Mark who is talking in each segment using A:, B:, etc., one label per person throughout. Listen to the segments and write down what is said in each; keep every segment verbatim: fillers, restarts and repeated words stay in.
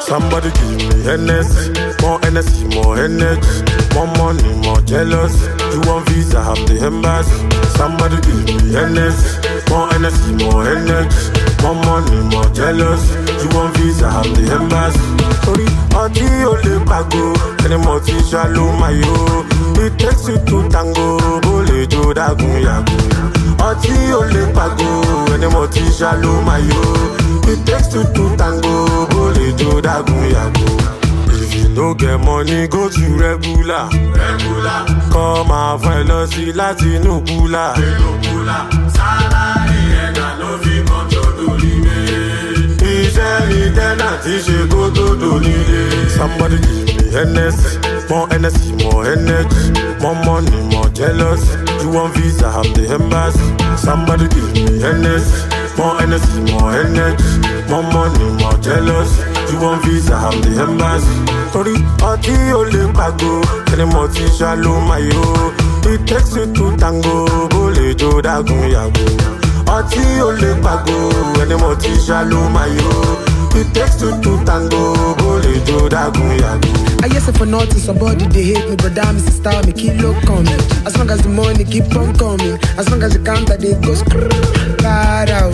A: Somebody give me Hennessy, more Hennessy, more energy, more money, more jealous. You want visa, have the embassy. Somebody give me Hennessy, more Hennessy, more energy, more money, more jealous. You want visa, have the embassy. Sorry, ọtí ò lè pàgò, ẹni mo ti ṣàlù mayo. It takes you to tango, bó lè jó dágùn yàgò. Ọtí ò lè pàgò, ẹni mo ti ṣàlù mayo. It takes you to tango, bó lè jó dágùn yàgò. If you no get money, go to regular. Regular. Come and find us láti inú kúlà. Salary ẹ̀dá ló fi control lórí mi. Iṣẹ́ ni tẹ́nà tí ṣe kó tó dònílé. Somebody give me Hennessy, more Hennessy, more energy, more money, more jealous. You want visa, have the embassy. Somebody give me Hennessy, more Hennessy, more energy, more money, more jealous. You want visa, have the embassy. Sorry, ọtí ò lè pàgò, ẹni mo ti ṣàlù mayo. It takes you to tango, bó lè jó dágùn yàgò. Ọtí ò lè pàgò, ẹni mo ti ṣàlù mayo. It takes you to tango, bó lè jó dágùn yàgò.
B: I guess if for nothing, somebody they hate me, but damn, it's a star, me keep low coming. As long as the money keep on coming, as long as the counter they go screw, bad out,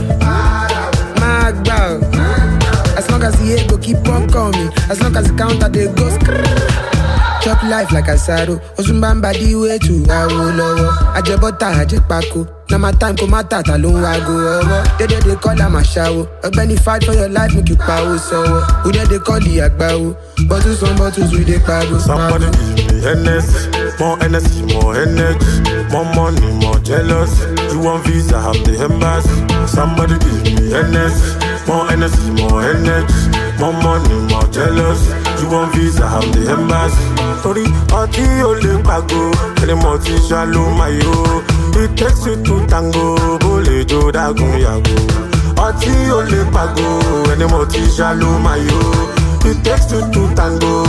B: mag bow. As long as the ego keep on coming, as long as the counter they go screw. Chop life like a saddle, Ozumbamba di way to Awolowo. Ajebota, Ajepako. Now my time come out, I don't want go over. They they they call am a shower. Ogbeni fight for your life, make you power so. Who they they call the Agbawo? Bottles on bottles with the power.
A: Somebody give me Hennessy, more Hennessy, more energy, more money, more jealous. You want visa, have the embassy. Somebody give me Hennessy, more Hennessy, more energy, more money, more jealous. You want visa, have the embassy. Sorry, ọtí ò lè pàgò, ẹni mo ti ṣàlù mayo. It takes you to tango, bó lè jó dágùn yàgò. Ọtí ò lè pàgò, ẹni mo ti ṣàlù mayo. It takes you to tango,